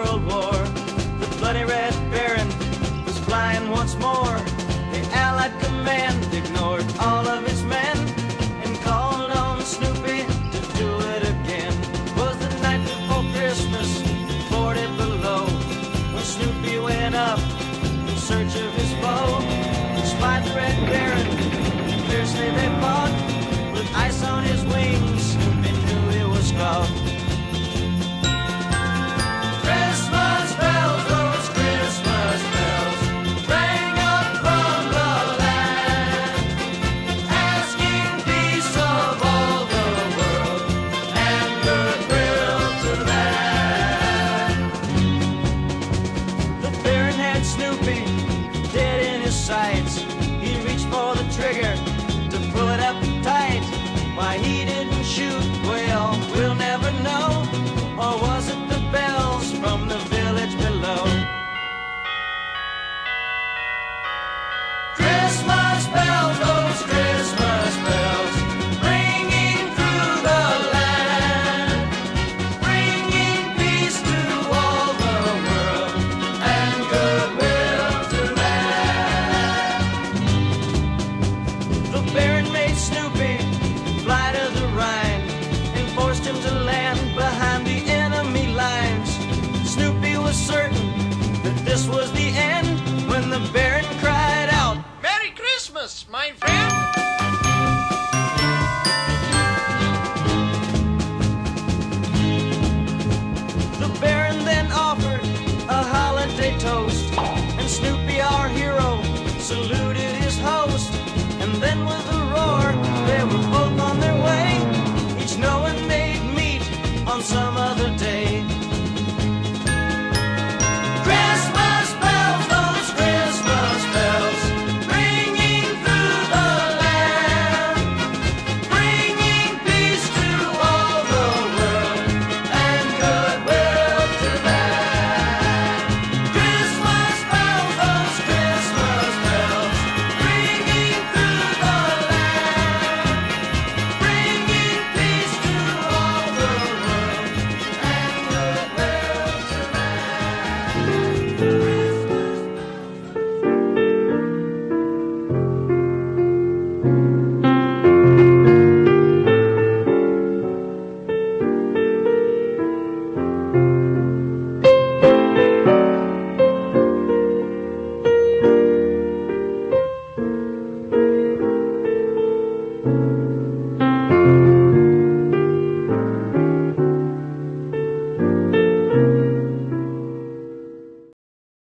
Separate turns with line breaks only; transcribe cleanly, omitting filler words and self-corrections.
World War. The bloody Red Baron was flying once more. The Allied command ignored all of its men and called on Snoopy to do it again. It was the night before Christmas, 40 below, when Snoopy went up in search of his foe. Spied the Red Baron, fiercely they fought. With ice on his wings, Snoopy knew he was caught. Christmas bells, those Christmas bells, rang up from the land, asking peace of all the world and goodwill to that. The Baron had Snoopy dead in his sights. He reached for the trigger to pull it up tight. Why he didn't shoot, well, we'll never know. Or was it the bells from the village below? Christmas bells, those Christmas bells, ringing through the land, bringing peace to all the world and goodwill to man. The Baron made Snoopy fly to the Rhine and forced him to land behind the enemy lines. Snoopy was certain that this was the end when the Baron cried out,
Merry Christmas, my friend!
The Baron then offered a holiday toast, and Snoopy, our hero, saluted